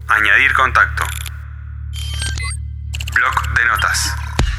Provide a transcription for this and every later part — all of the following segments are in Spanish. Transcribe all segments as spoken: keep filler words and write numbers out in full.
Añadir contacto. Bloc de notas.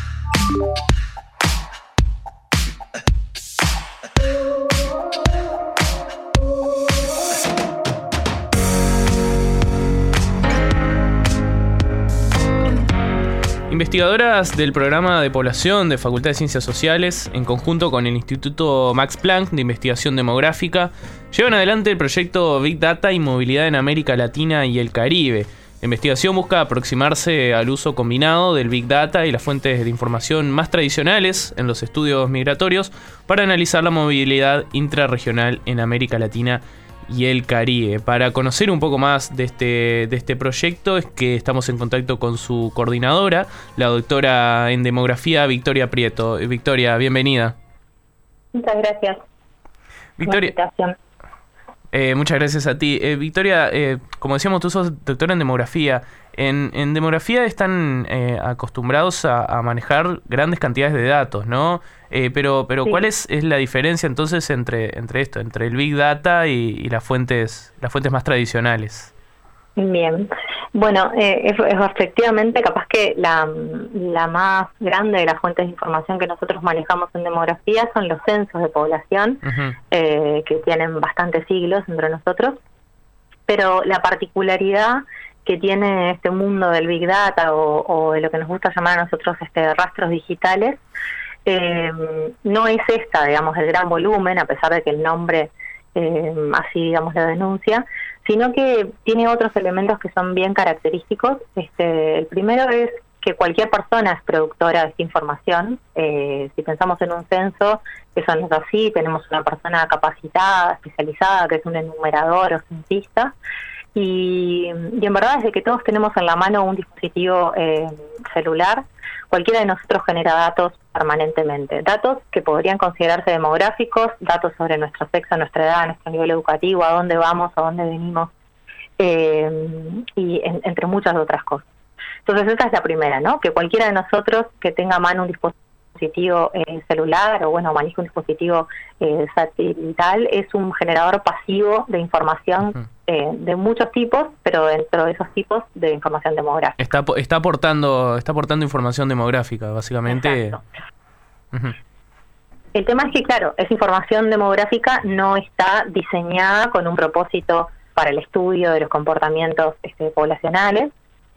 Investigadoras del programa de población de Facultad de Ciencias Sociales, en conjunto con el Instituto Max Planck de Investigación Demográfica, llevan adelante el proyecto Big Data y Movilidad en América Latina y el Caribe. La investigación busca aproximarse al uso combinado del Big Data y las fuentes de información más tradicionales en los estudios migratorios para analizar la movilidad intrarregional en América Latina y el Caribe. Para conocer un poco más de este, de este proyecto es que estamos en contacto con su coordinadora, la doctora en demografía Victoria Prieto. Victoria, bienvenida. Muchas gracias. Victoria, eh, muchas gracias a ti. Eh, Victoria, eh, como decíamos, tú sos doctora en demografía. En, en demografía están eh, acostumbrados a, a manejar grandes cantidades de datos, ¿no? Eh, pero pero sí. ¿Cuál es, es la diferencia entonces entre entre esto, entre el Big Data y, y las fuentes las fuentes más tradicionales? Bien, bueno, eh, es, es efectivamente capaz que la, la más grande de las fuentes de información que nosotros manejamos en demografía son los censos de población, uh-huh. eh, que tienen bastantes siglos entre nosotros, pero la particularidad que tiene este mundo del Big Data o, o de lo que nos gusta llamar a nosotros este rastros digitales, eh, no es esta, digamos, el gran volumen, a pesar de que el nombre eh, así, digamos, lo denuncia, sino que tiene otros elementos que son bien característicos. Este, el primero es que cualquier persona es productora de esta información. Eh, si pensamos en un censo, eso no es así, tenemos una persona capacitada, especializada, que es un enumerador o censista, y, y en verdad desde que todos tenemos en la mano un dispositivo eh, celular, cualquiera de nosotros genera datos permanentemente, datos que podrían considerarse demográficos, datos sobre nuestro sexo, nuestra edad, nuestro nivel educativo, a dónde vamos, a dónde venimos, eh, y en, entre muchas otras cosas. Entonces esa es la primera, ¿no? Que cualquiera de nosotros que tenga a mano un dispositivo eh, celular o bueno, maneje un dispositivo eh, satelital es un generador pasivo de información uh-huh. eh, de muchos tipos, pero dentro de esos tipos de información demográfica. Está está aportando está aportando información demográfica, básicamente. Uh-huh. El tema es que, claro, esa información demográfica no está diseñada con un propósito para el estudio de los comportamientos este, poblacionales,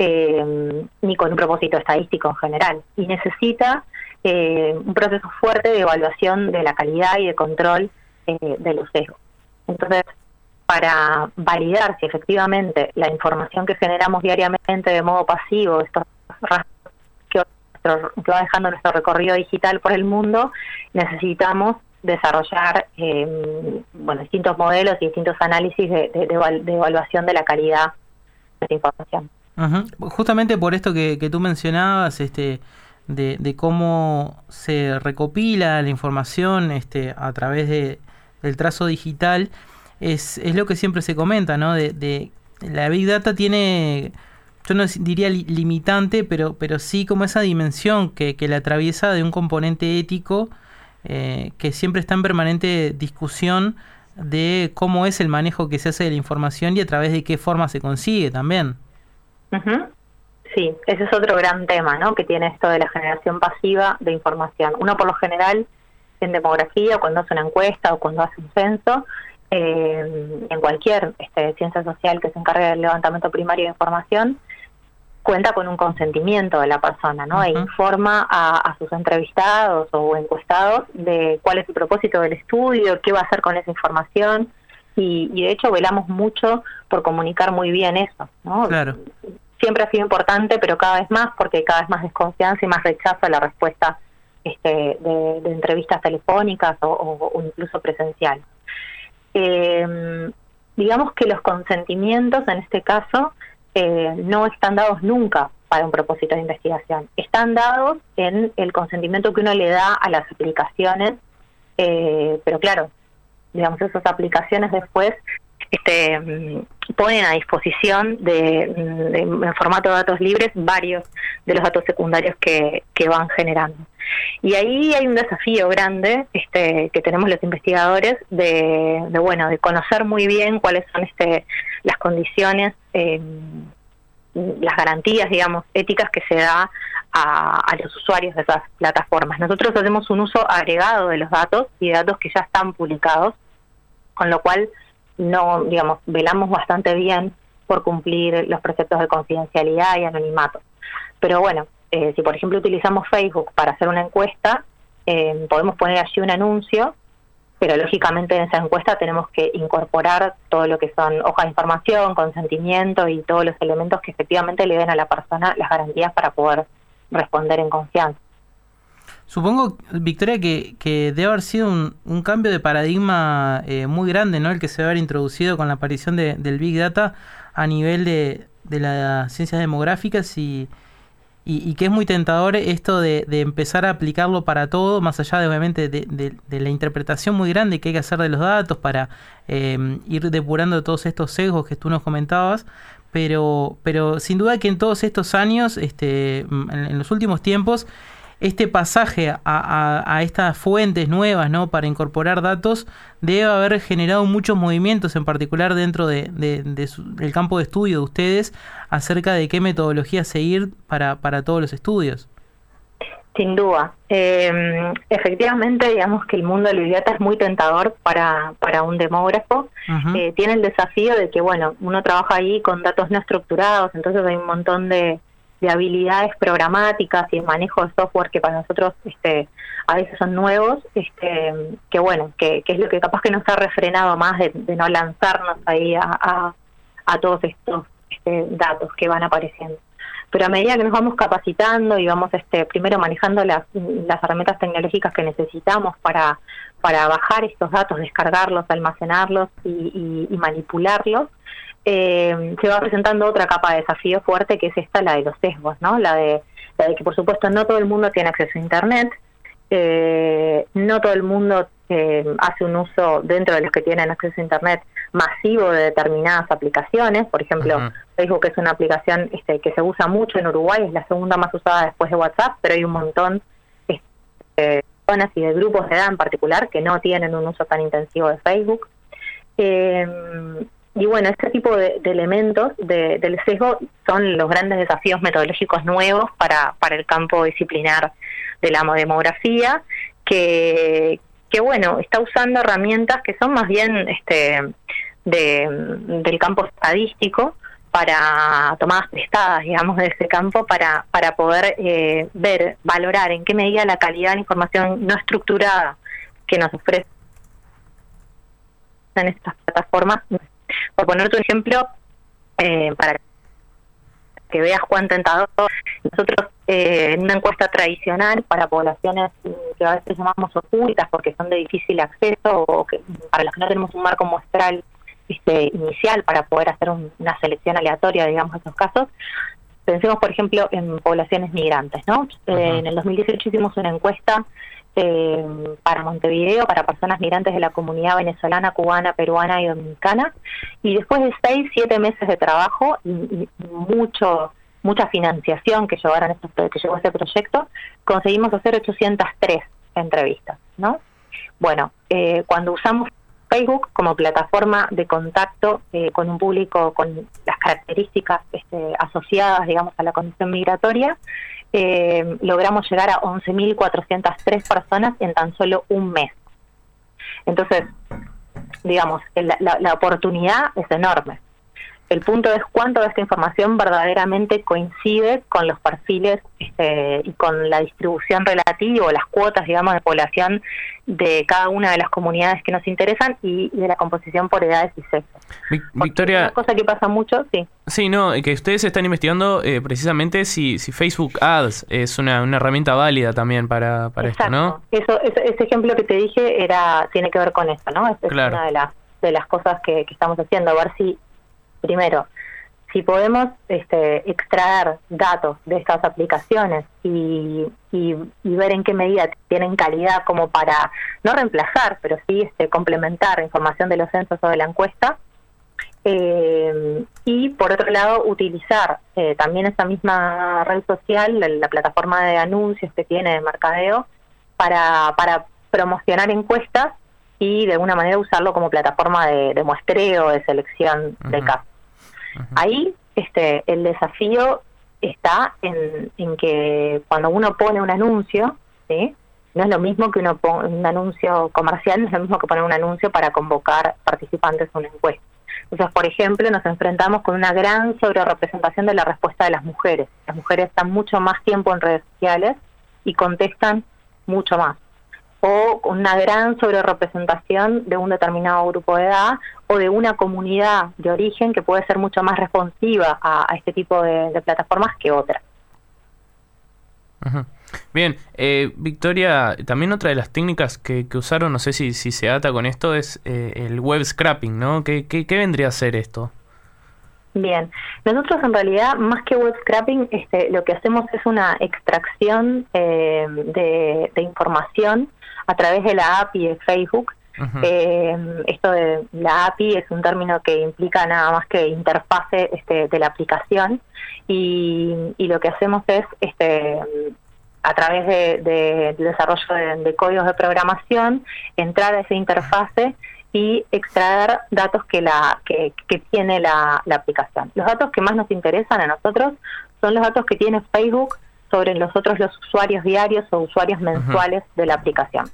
eh, ni con un propósito estadístico en general, y necesita eh, un proceso fuerte de evaluación de la calidad y de control eh, de los sesgos. Entonces, para validar si efectivamente la información que generamos diariamente de modo pasivo, estos rastros que, que va dejando nuestro recorrido digital por el mundo, necesitamos desarrollar eh, bueno, distintos modelos y distintos análisis de, de, de, de evaluación de la calidad de esta información. Uh-huh. Justamente por esto que, que tú mencionabas, este, de, de cómo se recopila la información este, a través de, del trazo digital, es, es lo que siempre se comenta, ¿no? De, de la Big Data tiene, yo no diría li, limitante, pero, pero sí como esa dimensión que, que la atraviesa de un componente ético eh, que siempre está en permanente discusión de cómo es el manejo que se hace de la información y a través de qué forma se consigue también. Uh-huh. Sí, ese es otro gran tema, ¿no? Que tiene esto de la generación pasiva de información. Uno por lo general en demografía, cuando hace una encuesta o cuando hace un censo, eh, en cualquier este, ciencia social que se encargue del levantamiento primario de información, cuenta con un consentimiento de la persona, ¿no? Uh-huh. E informa a, a sus entrevistados o encuestados de cuál es el propósito del estudio, qué va a hacer con esa información, y, y de hecho velamos mucho por comunicar muy bien eso, ¿no? Claro. Siempre ha sido importante, pero cada vez más, porque hay cada vez más desconfianza y más rechazo a la respuesta este, de, de entrevistas telefónicas o, o, o incluso presenciales. Eh, digamos que los consentimientos en este caso eh, no están dados nunca para un propósito de investigación. Están dados en el consentimiento que uno le da a las aplicaciones, eh, pero claro, digamos, esas aplicaciones después este, ponen a disposición de, de, en formato de datos libres varios de los datos secundarios que, que van generando. Y ahí hay un desafío grande este, que tenemos los investigadores de, de bueno de conocer muy bien cuáles son este, las condiciones eh, las garantías, digamos, éticas que se da a, a los usuarios de esas plataformas. Nosotros hacemos un uso agregado de los datos y de datos que ya están publicados, con lo cual no, digamos, velamos bastante bien por cumplir los preceptos de confidencialidad y anonimato. Pero bueno, eh, si por ejemplo utilizamos Facebook para hacer una encuesta, eh, podemos poner allí un anuncio, pero lógicamente en esa encuesta tenemos que incorporar todo lo que son hojas de información, consentimiento y todos los elementos que efectivamente le den a la persona las garantías para poder responder en confianza. Supongo, Victoria, que, que debe haber sido un, un cambio de paradigma eh, muy grande, ¿no? El que se debe haber introducido con la aparición de, del Big Data a nivel de, de las ciencias demográficas y, y, y que es muy tentador esto de, de empezar a aplicarlo para todo, más allá de obviamente de, de, de la interpretación muy grande que hay que hacer de los datos para eh, ir depurando todos estos sesgos que tú nos comentabas. Pero, pero sin duda que en todos estos años, este, en, en los últimos tiempos, este pasaje a, a, a estas fuentes nuevas, ¿no? Para incorporar datos debe haber generado muchos movimientos, en particular dentro de, de, de su, del campo de estudio de ustedes, acerca de qué metodología seguir para, para todos los estudios. Sin duda. Eh, efectivamente, digamos que el mundo del Big Data es muy tentador para, para un demógrafo. Uh-huh. Eh, tiene el desafío de que, bueno, uno trabaja ahí con datos no estructurados, entonces hay un montón de, de habilidades programáticas y de manejo de software que para nosotros este, a veces son nuevos, este, que bueno, que, que es lo que capaz que nos ha refrenado más de, de no lanzarnos ahí a, a, a todos estos este, datos que van apareciendo. Pero a medida que nos vamos capacitando y vamos este, primero manejando las, las herramientas tecnológicas que necesitamos para, para bajar estos datos, descargarlos, almacenarlos y, y, y manipularlos, eh, se va presentando otra capa de desafío fuerte, que es esta, la de los sesgos, ¿no? La de, la de que, por supuesto, no todo el mundo tiene acceso a Internet, eh, no todo el mundo eh, hace un uso, dentro de los que tienen acceso a Internet, masivo de determinadas aplicaciones. Por ejemplo, uh-huh. Facebook es una aplicación este, que se usa mucho en Uruguay, es la segunda más usada después de WhatsApp, pero hay un montón este, de personas y de grupos de edad en particular que no tienen un uso tan intensivo de Facebook. Eh, y bueno, este tipo de, de elementos de, del sesgo son los grandes desafíos metodológicos nuevos para, para el campo disciplinar de la demografía, que, que bueno, está usando herramientas que son más bien este de del campo estadístico, para tomadas prestadas, digamos, de ese campo, para para poder eh, ver, valorar en qué medida la calidad de la información no estructurada que nos ofrecen estas plataformas. Por ponerte un ejemplo, eh, para que veas cuán tentador, nosotros eh, en una encuesta tradicional para poblaciones que a veces llamamos ocultas porque son de difícil acceso, o que para las que no tenemos un marco muestral este, inicial para poder hacer un, una selección aleatoria, digamos, de esos casos, pensemos, por ejemplo, en poblaciones migrantes, ¿no? Uh-huh. Eh, en el dos mil dieciocho hicimos una encuesta eh, para Montevideo, para personas migrantes de la comunidad venezolana, cubana, peruana y dominicana, y después de seis, siete meses de trabajo y, y mucho mucha financiación que llevaron estos, que llevó este proyecto, conseguimos hacer ochocientas tres entrevistas, ¿no? Bueno, eh, cuando usamos Facebook como plataforma de contacto eh, con un público con las características este, asociadas, digamos, a la condición migratoria, eh, logramos llegar a once mil cuatrocientas tres personas en tan solo un mes. Entonces, digamos, la, la, la oportunidad es enorme. El punto es cuánto de esta información verdaderamente coincide con los perfiles este, y con la distribución relativa, o las cuotas, digamos, de población de cada una de las comunidades que nos interesan y de la composición por edades y sexos. Victoria, una cosa que pasa mucho, sí. Sí, no, que ustedes están investigando eh, precisamente si, si Facebook Ads es una, una herramienta válida también para, para esto, ¿no? Eso, ese, ese ejemplo que te dije era tiene que ver con esto, ¿no? Es, claro. Es una de las, de las cosas que, que estamos haciendo, a ver si primero, si podemos este, extraer datos de estas aplicaciones y, y, y ver en qué medida tienen calidad como para no reemplazar, pero sí este, complementar información de los censos o de la encuesta, eh, y por otro lado utilizar eh, también esa misma red social, la, la plataforma de anuncios que tiene de mercadeo, para, para promocionar encuestas y de alguna manera usarlo como plataforma de, de muestreo, de selección uh-huh. de casos. Uh-huh. Ahí este, el desafío está en, en que cuando uno pone un anuncio, ¿sí?, no es lo mismo que uno pone un anuncio comercial, no es lo mismo que poner un anuncio para convocar participantes a una encuesta. Entonces, por ejemplo, nos enfrentamos con una gran sobrerepresentación de la respuesta de las mujeres. Las mujeres están mucho más tiempo en redes sociales y contestan mucho más. O una gran sobrerepresentación de un determinado grupo de edad o de una comunidad de origen que puede ser mucho más responsiva a, a este tipo de, de plataformas que otras. Uh-huh. Bien, eh, Victoria, también otra de las técnicas que, que usaron, no sé si, si se ata con esto, es eh, el web scraping, ¿no? ¿Qué, qué, qué vendría a ser esto? Bien, nosotros en realidad, más que web scraping, este, lo que hacemos es una extracción eh, de, de información a través de la A P I de Facebook. Uh-huh. Eh, esto de la A P I es un término que implica nada más que interfase este, de la aplicación, y, y lo que hacemos es este a través de, de, de desarrollo de, de códigos de programación, entrar a esa interfase y extraer datos que la que, que tiene la, la aplicación. Los datos que más nos interesan a nosotros son los datos que tiene Facebook sobre nosotros los usuarios diarios o usuarios mensuales uh-huh. de la aplicación.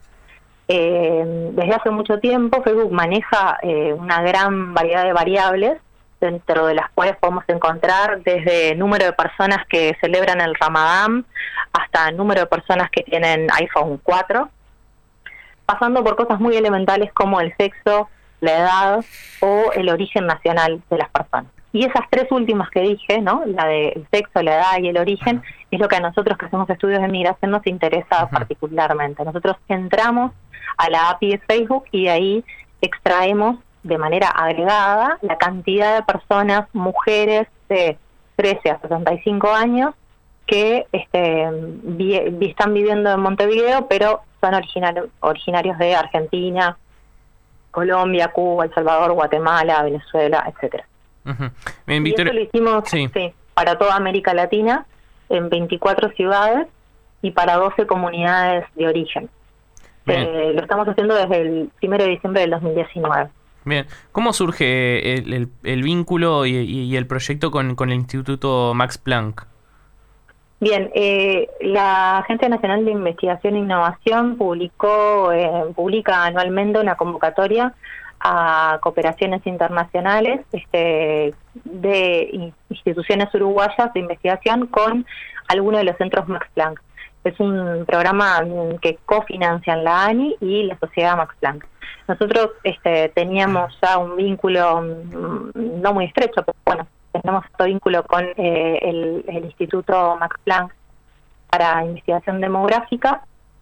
Eh, desde hace mucho tiempo Facebook maneja eh, una gran variedad de variables, dentro de las cuales podemos encontrar desde número de personas que celebran el Ramadán hasta número de personas que tienen iPhone cuatro, pasando por cosas muy elementales como el sexo, la edad o el origen nacional de las personas. Y esas tres últimas que dije, ¿no?, la del sexo, la edad y el origen, es lo que a nosotros que hacemos estudios de migración nos interesa uh-huh. particularmente. Nosotros entramos a la A P I de Facebook y de ahí extraemos de manera agregada la cantidad de personas, mujeres de trece a sesenta y cinco años que este, vi, vi, están viviendo en Montevideo, pero son originarios, originarios de Argentina, Colombia, Cuba, El Salvador, Guatemala, Venezuela, etcétera. Uh-huh. Bien, y Victoria, eso lo hicimos sí. Sí, para toda América Latina, en veinticuatro ciudades y para doce comunidades de origen. Eh, lo estamos haciendo desde el primero de diciembre del dos mil diecinueve. Bien, ¿cómo surge el, el, el vínculo y, y el proyecto con, con el Instituto Max Planck? Bien, eh, la Agencia Nacional de Investigación e Innovación publicó eh, publica anualmente una convocatoria a cooperaciones internacionales este, de instituciones uruguayas de investigación con algunos de los centros Max Planck. Es un programa que cofinancian la A N I y la Sociedad Max Planck. Nosotros este, teníamos ya un vínculo no muy estrecho, pero bueno, tenemos otro vínculo con eh, el, el Instituto Max Planck para investigación demográfica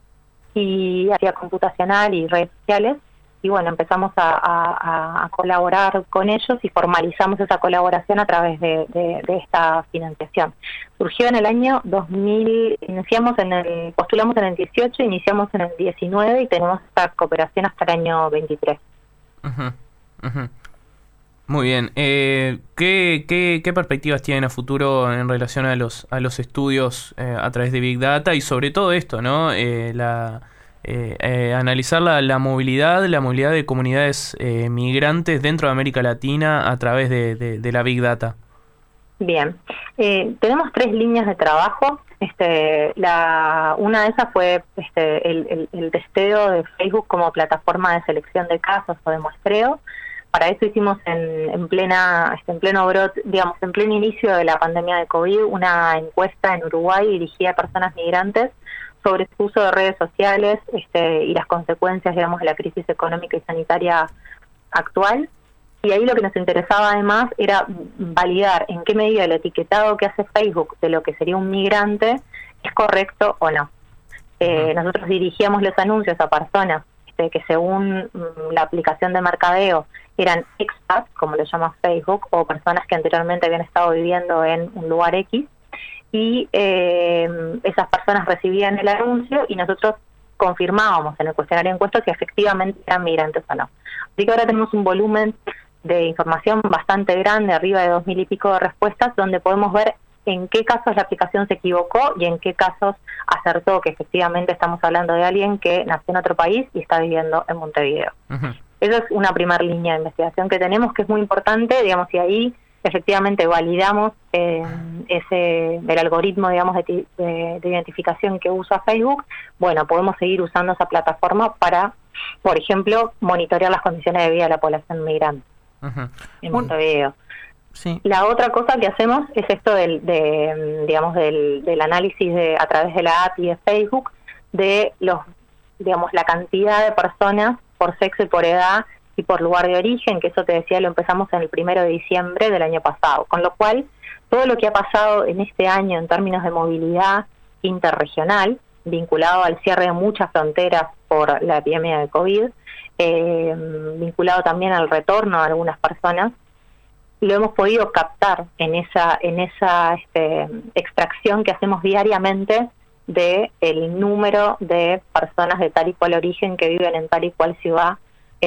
y área computacional y redes sociales. Y bueno, empezamos a, a, a colaborar con ellos y formalizamos esa colaboración a través de, de, de esta financiación. Surgió en el año dos mil, iniciamos en el, postulamos en el dieciocho, iniciamos en el diecinueve y tenemos esta cooperación hasta el año veintitrés. Uh-huh, uh-huh. Muy bien. Eh, ¿qué, qué, ¿Qué perspectivas tienen a futuro en relación a los, a los estudios eh, a través de Big Data y sobre todo esto, ¿no? Eh, la... Eh, eh, analizar la, la movilidad, la movilidad de comunidades eh, migrantes dentro de América Latina a través de, de, de la Big Data? Bien, eh, tenemos tres líneas de trabajo. Este, la, una de esas fue este, el, el, el testeo de Facebook como plataforma de selección de casos o de muestreo. Para eso hicimos en, en plena, este, en pleno brote, digamos, en pleno inicio de la pandemia de COVID, una encuesta en Uruguay dirigida a personas migrantes sobre su uso de redes sociales este, y las consecuencias, digamos, de la crisis económica y sanitaria actual. Y ahí lo que nos interesaba además era validar en qué medida el etiquetado que hace Facebook de lo que sería un migrante es correcto o no. Eh, nosotros dirigíamos los anuncios a personas este, que según mm, la aplicación de mercadeo eran expats, como lo llama Facebook, o personas que anteriormente habían estado viviendo en un lugar X, y eh, esas personas recibían el anuncio y nosotros confirmábamos en el cuestionario de encuesta si efectivamente eran migrantes o no. Así que ahora tenemos un volumen de información bastante grande, arriba de dos mil y pico de respuestas, donde podemos ver en qué casos la aplicación se equivocó y en qué casos acertó que efectivamente estamos hablando de alguien que nació en otro país y está viviendo en Montevideo. Uh-huh. Esa es una primera línea de investigación que tenemos, que es muy importante, digamos, y ahí efectivamente validamos eh, ese el algoritmo, digamos, de, de, de identificación que usa Facebook, bueno, podemos seguir usando esa plataforma para, por ejemplo, monitorear las condiciones de vida de la población migrante uh-huh. en Montevideo. Sí. La otra cosa que hacemos es esto del, de, digamos, del, del análisis de, a través de la A P I de Facebook de los, digamos, la cantidad de personas por sexo y por edad y por lugar de origen, que eso te decía, lo empezamos en el primero de diciembre del año pasado, con lo cual todo lo que ha pasado en este año en términos de movilidad interregional, vinculado al cierre de muchas fronteras por la epidemia de COVID, eh, vinculado también al retorno de algunas personas, lo hemos podido captar en esa en esa este, extracción que hacemos diariamente de el número de personas de tal y cual origen que viven en tal y cual ciudad.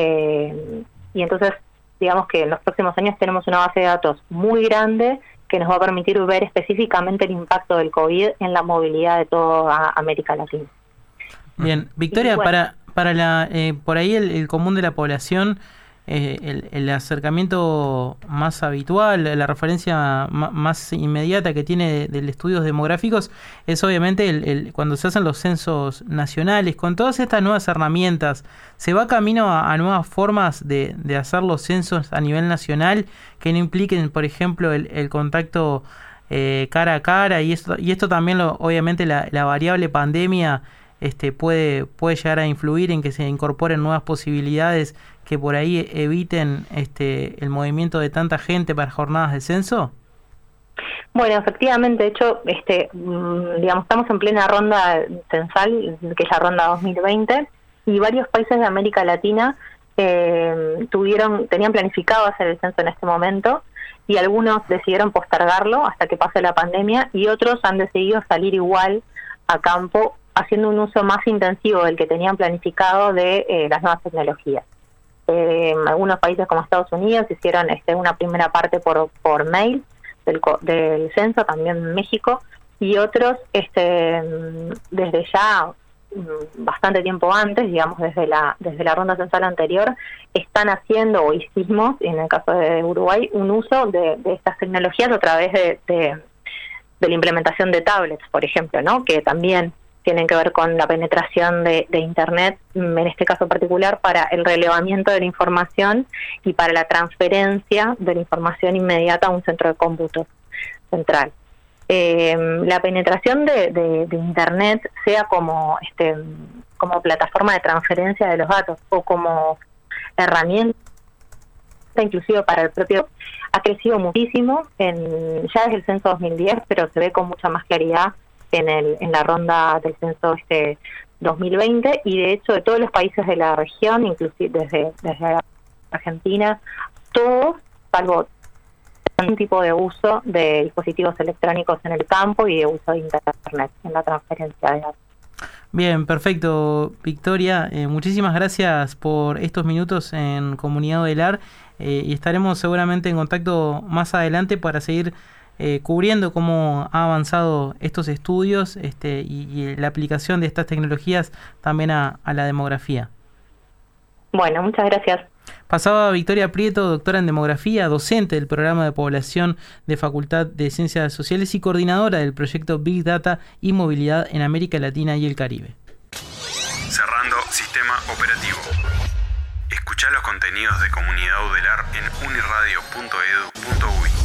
Eh, y entonces, digamos que en los próximos años tenemos una base de datos muy grande que nos va a permitir ver específicamente el impacto del COVID en la movilidad de toda América Latina. Bien, Victoria, bueno, para para la eh, por ahí el, el común de la población, eh, el, el acercamiento más habitual, la referencia ma, más inmediata que tiene de, de estudios demográficos es obviamente el, el, cuando se hacen los censos nacionales. Con todas estas nuevas herramientas, ¿se va camino a, a nuevas formas de, de hacer los censos a nivel nacional que no impliquen, por ejemplo, el, el contacto eh, cara a cara? Y esto, y esto también, lo, obviamente, la, la variable pandemia este, puede, puede llegar a influir en que se incorporen nuevas posibilidades que por ahí eviten este el movimiento de tanta gente para jornadas de censo. Bueno, efectivamente, de hecho, este, digamos, estamos en plena ronda censal, que es la ronda dos mil veinte, y varios países de América Latina eh, tuvieron, tenían planificado hacer el censo en este momento, y algunos decidieron postergarlo hasta que pase la pandemia, y otros han decidido salir igual a campo, haciendo un uso más intensivo del que tenían planificado de eh, las nuevas tecnologías. Eh, algunos países como Estados Unidos hicieron este, una primera parte por por mail del, del censo, también México, y otros este, desde ya bastante tiempo antes, digamos desde la desde la ronda censal anterior, están haciendo, o hicimos, en el caso de Uruguay, un uso de, de estas tecnologías a través de, de, de la implementación de tablets, por ejemplo, ¿no? Que también tienen que ver con la penetración de, de Internet, en este caso particular, para el relevamiento de la información y para la transferencia de la información inmediata a un centro de cómputo central. Eh, la penetración de, de, de Internet, sea como, este, como plataforma de transferencia de los datos o como herramienta, inclusive para el propio, ha crecido muchísimo en, ya desde el censo dos mil diez, pero se ve con mucha más claridad en el en la ronda del censo este dos mil veinte, y de hecho de todos los países de la región, inclusive desde desde Argentina, todos, salvo un tipo de uso de dispositivos electrónicos en el campo y de uso de Internet en la transferencia de datos. Bien, perfecto, Victoria. Eh, muchísimas gracias por estos minutos en Comunidad Odelar, eh, y estaremos seguramente en contacto más adelante para seguir Eh, cubriendo cómo ha avanzado estos estudios este, y, y la aplicación de estas tecnologías también a, a la demografía. Bueno, muchas gracias. Pasaba Victoria Prieto, doctora en demografía, docente del programa de población de Facultad de Ciencias Sociales y coordinadora del proyecto Big Data y Movilidad en América Latina y el Caribe. Cerrando sistema operativo. Escuchá los contenidos de Comunidad Odelar en uniradio punto edu punto uy.